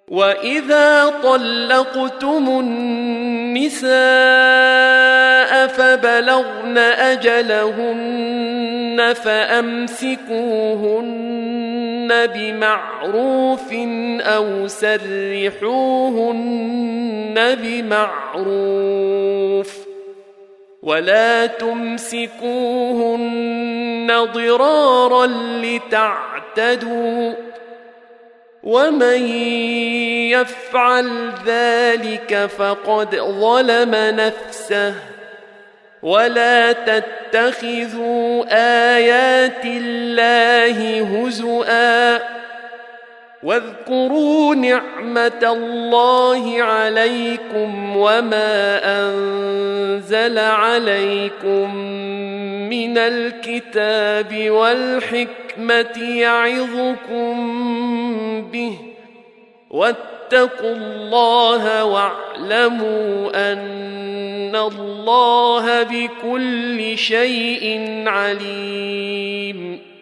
وإذا طلقتم النساء فبلغن أجلهن فأمسكوهن بمعروف أو سرحوهن بمعروف ولا تمسكوهن ضرارا لتعتدوا ومن يفعل ذلك فقد ظلم نفسه ولا تتخذوا آيات الله هزؤا واذكروا نعمة الله عليكم وما أنزل عليكم من الكتاب والحكمة يعظكم به واتقوا الله واعلموا أن الله بكل شيء عليم